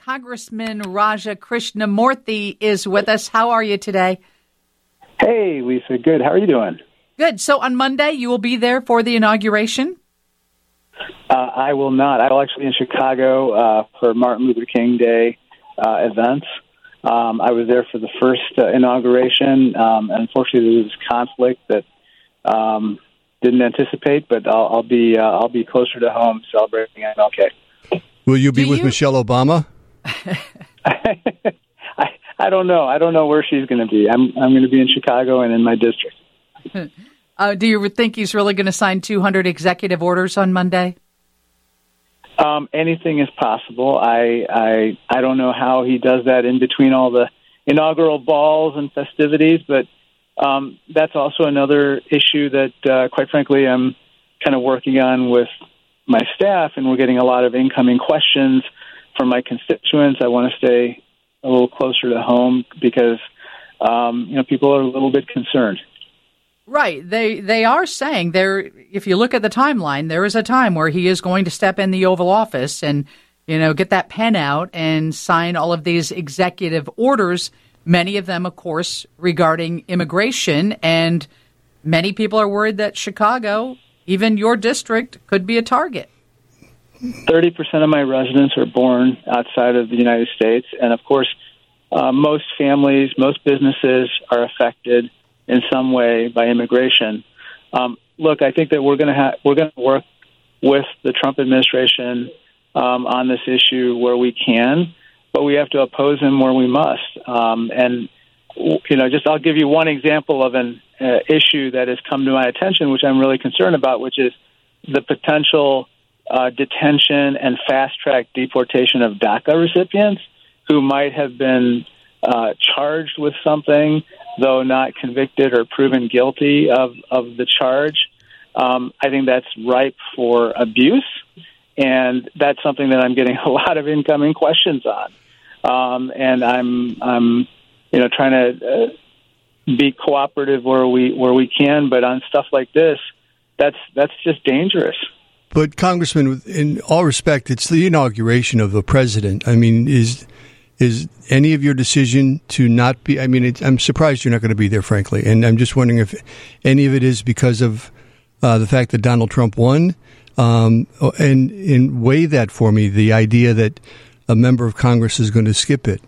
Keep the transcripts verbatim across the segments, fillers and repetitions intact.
Congressman Raja Krishnamurthy is with us. How are you today? Hey, Lisa. Good. How are you doing? Good. So on Monday, you will be there for the inauguration? Uh, I will not. I will actually be in Chicago uh, for Martin Luther King Day uh, events. Um, I was there for the first uh, inauguration. Um, unfortunately, there was conflict that um, didn't anticipate, but I'll, I'll be uh, I'll be closer to home celebrating M L K. Will you be Do with you... Michelle Obama? I, I don't know. I don't know where she's going to be. I'm I'm going to be in Chicago and in my district. Uh, do you think he's really going to sign two hundred executive orders on Monday? Um, anything is possible. I, I I don't know how he does that in between all the inaugural balls and festivities, but um, that's also another issue that, uh, quite frankly, I'm kind of working on with my staff, and we're getting a lot of incoming questions from my constituents. I want to stay a little closer to home because um, you know people are a little bit concerned. Right. They they are saying there, if you look at the timeline, there is a time where he is going to step in the Oval Office and, you know, get that pen out and sign all of these executive orders, many of them, of course, regarding immigration. And many people are worried that Chicago, even your district, could be a target. thirty percent of my residents are born outside of the United States. And, of course, uh, most families, most businesses are affected in some way by immigration. Um, look, I think that we're going to ha- we're going to work with the Trump administration um, on this issue where we can, but we have to oppose him where we must. Um, and you know, just I'll give you one example of an uh, issue that has come to my attention, which I'm really concerned about, which is the potential uh, detention and fast track deportation of DACA recipients who might have been uh, charged with something, though not convicted or proven guilty of, of the charge. Um, I think that's ripe for abuse, and that's something that I'm getting a lot of incoming questions on. Um, and I'm, I'm, you know, trying to uh, be cooperative where we where we can, but on stuff like this, that's that's just dangerous. But Congressman, in all respect, it's the inauguration of the president. I mean, is Is any of your decision to not be, I mean, it, I'm surprised you're not going to be there, frankly. And I'm just wondering if any of it is because of uh, the fact that Donald Trump won. Um, and, and weigh that for me, the idea that a member of Congress is going to skip it.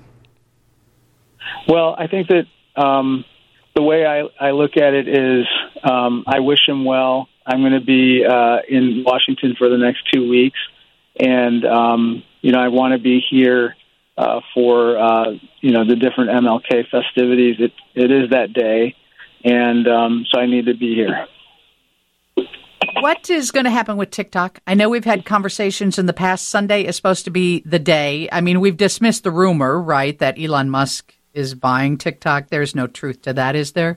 Well, I think that um, the way I, I look at it is um, I wish him well. I'm going to be uh, in Washington for the next two weeks. And, um, you know, I want to be here Uh, for, uh, you know, the different M L K festivities. It, it is that day, and um, so I need to be here. What is going to happen with TikTok? I know we've had conversations in the past. Sunday is supposed to be the day. I mean, we've dismissed the rumor, right, that Elon Musk is buying TikTok. There's no truth to that, is there?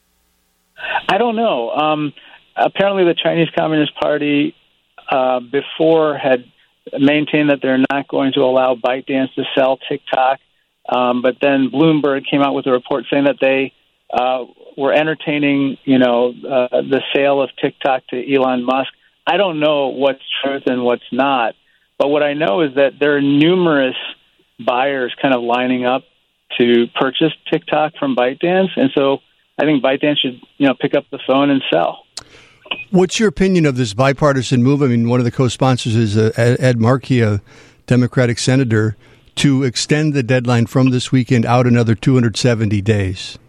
I don't know. Um, apparently the Chinese Communist Party uh, before had maintain that they're not going to allow ByteDance to sell TikTok. Um, but then Bloomberg came out with a report saying that they uh, were entertaining, you know, uh, the sale of TikTok to Elon Musk. I don't know what's truth and what's not. But what I know is that there are numerous buyers kind of lining up to purchase TikTok from ByteDance. And so I think ByteDance should, you know, pick up the phone and sell. What's your opinion of this bipartisan move? I mean, one of the co-sponsors is uh, Ed Markey, a Democratic senator, to extend the deadline from this weekend out another two hundred seventy days.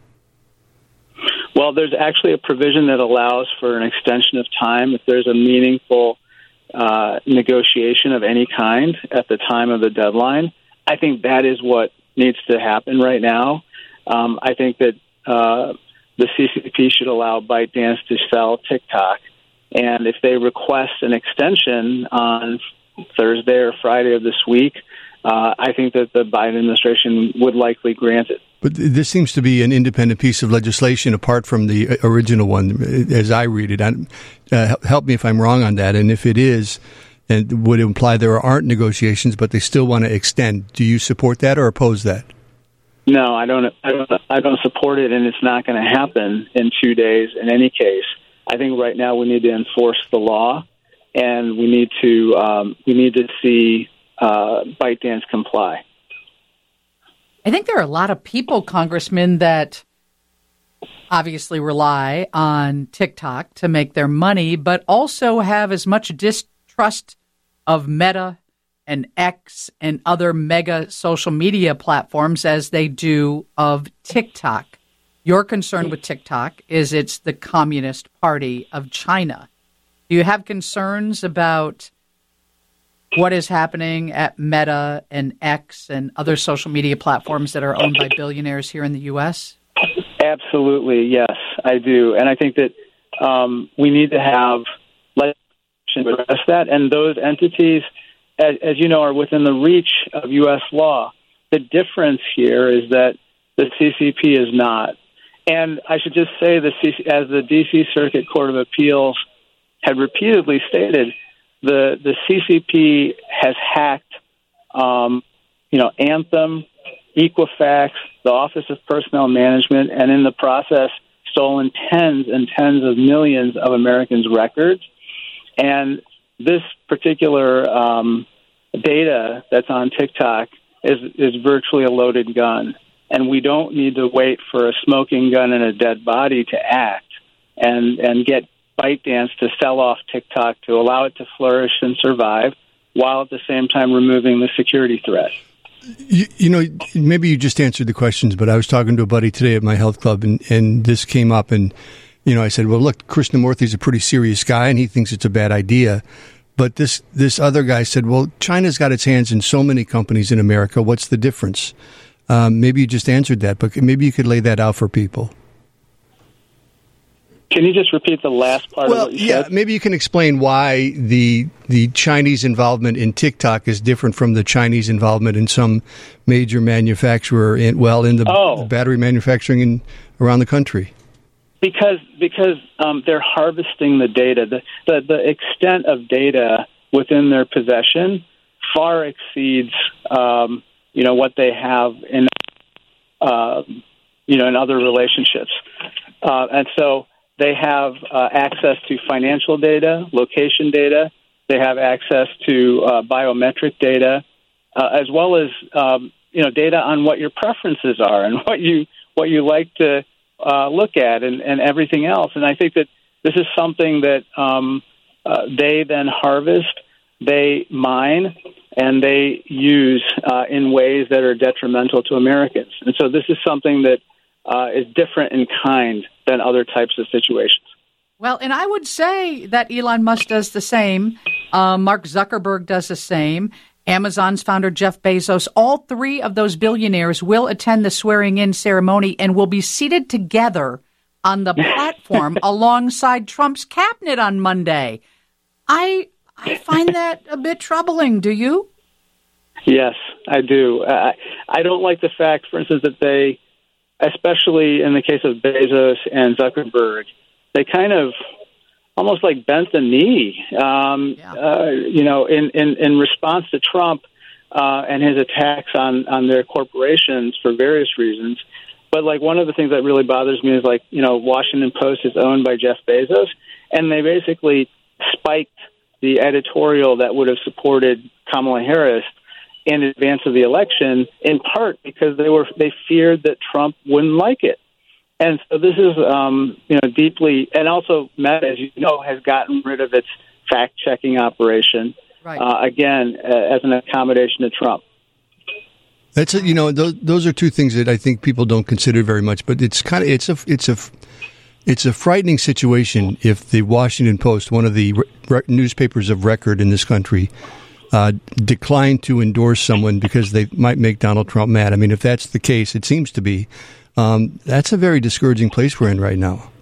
Well, there's actually a provision that allows for an extension of time if there's a meaningful uh, negotiation of any kind at the time of the deadline. I think that is what needs to happen right now. Um, I think that uh, the C C P should allow ByteDance to sell TikTok. And if they request an extension on Thursday or Friday of this week, uh, I think that the Biden administration would likely grant it. But this seems to be an independent piece of legislation apart from the original one, as I read it. Uh, help me if I'm wrong on that. And if it is, and would imply there aren't negotiations, but they still want to extend. Do you support that or oppose that? No, I don't. I don't. I don't support it, and it's not going to happen in two days. In any case, I think right now we need to enforce the law, and we need to um, we need to see uh, ByteDance comply. I think there are a lot of people, Congressman, that obviously rely on TikTok to make their money, but also have as much distrust of Meta and X and other mega social media platforms as they do of TikTok. Your concern with TikTok is it's the Communist Party of China. Do you have concerns about what is happening at Meta and X and other social media platforms that are owned by billionaires here in the U S? Absolutely, yes, I do. And I think that um, we need to have legislation to address that. And those entities, as, as you know, are within the reach of U S law. The difference here is that the C C P is not. And I should just say, the C C, as the D C Circuit Court of Appeals had repeatedly stated, the the C C P has hacked, um, you know, Anthem, Equifax, the Office of Personnel Management, and in the process stolen tens and tens of millions of Americans' records. And this particular um, data that's on TikTok is is virtually a loaded gun. And we don't need to wait for a smoking gun and a dead body to act and, and get ByteDance to sell off TikTok to allow it to flourish and survive while at the same time removing the security threat. You, you know, maybe you just answered the questions, but I was talking to a buddy today at my health club, and, and this came up, and, you know, I said, well, look, Krishnamurthy's a pretty serious guy, and he thinks it's a bad idea. But this, this other guy said, well, China's got its hands in so many companies in America. What's the difference? Um, maybe you just answered that, but maybe you could lay that out for people. Can you just repeat the last part well, of what you yeah, said? Maybe you can explain why the the Chinese involvement in TikTok is different from the Chinese involvement in some major manufacturer, in, well, in the oh. battery manufacturing in, around the country. Because because um, they're harvesting the data. The, the the extent of data within their possession far exceeds um, you know what they have in uh, you know in other relationships, uh, and so. They have uh, access to financial data, location data. They have access to uh, biometric data, uh, as well as um, you know data on what your preferences are and what you what you like to uh, look at, and, and everything else. And I think that this is something that um, uh, they then harvest, they mine, and they use uh, in ways that are detrimental to Americans. And so this is something that uh, is different in kind than other types of situations. Well, and I would say that Elon Musk does the same. Uh, Mark Zuckerberg does the same. Amazon's founder, Jeff Bezos, all three of those billionaires will attend the swearing-in ceremony and will be seated together on the platform alongside Trump's cabinet on Monday. I I find that a bit troubling. Do you? Yes, I do. I, I don't like the fact, for instance, that they, especially in the case of Bezos and Zuckerberg, they kind of almost like bent the knee, um, yeah. uh, you know, in, in, in response to Trump uh, and his attacks on, on their corporations for various reasons. But, like, one of the things that really bothers me is, like, you know, Washington Post is owned by Jeff Bezos, and they basically spiked the editorial that would have supported Kamala Harris in advance of the election, in part because they were they feared that Trump wouldn't like it. And so this is, um, you know, deeply, and also Meta, as you know, has gotten rid of its fact-checking operation, right. uh, again, uh, as an accommodation to Trump. That's a, you know, those, those are two things that I think people don't consider very much, but it's kind of it's a it's a it's a frightening situation if the Washington Post, one of the re- newspapers of record in this country, uh, declined to endorse someone because they might make Donald Trump mad. I mean, if that's the case, it seems to be. Um, that's a very discouraging place we're in right now.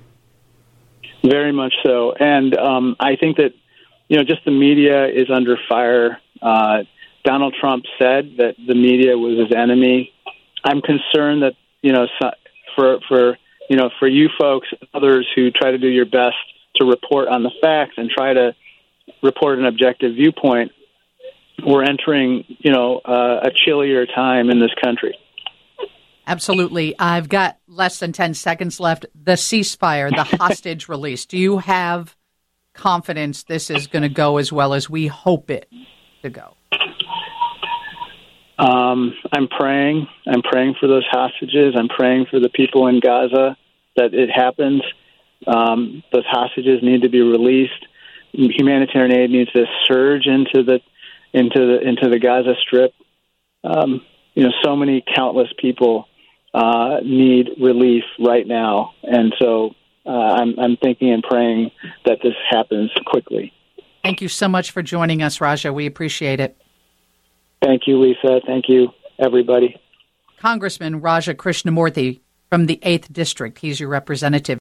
Very much so. And um, I think that, you know, just the media is under fire. Uh, Donald Trump said that the media was his enemy. I'm concerned that, you know, for, for you know, for you folks and others who try to do your best to report on the facts and try to report an objective viewpoint, we're entering, you know, uh, a chillier time in this country. Absolutely. I've got less than ten seconds left. The ceasefire, the hostage release. Do you have confidence this is going to go as well as we hope it to go? Um, I'm praying. I'm praying for those hostages. I'm praying for the people in Gaza that it happens. Um, those hostages need to be released. Humanitarian aid needs to surge into the into the into the Gaza Strip. Um, you know, so many countless people uh, need relief right now, and so uh, I'm I'm thinking and praying that this happens quickly. Thank you so much for joining us, Raja. We appreciate it. Thank you, Lisa. Thank you, everybody. Congressman Raja Krishnamoorthi from the eighth District. He's your representative.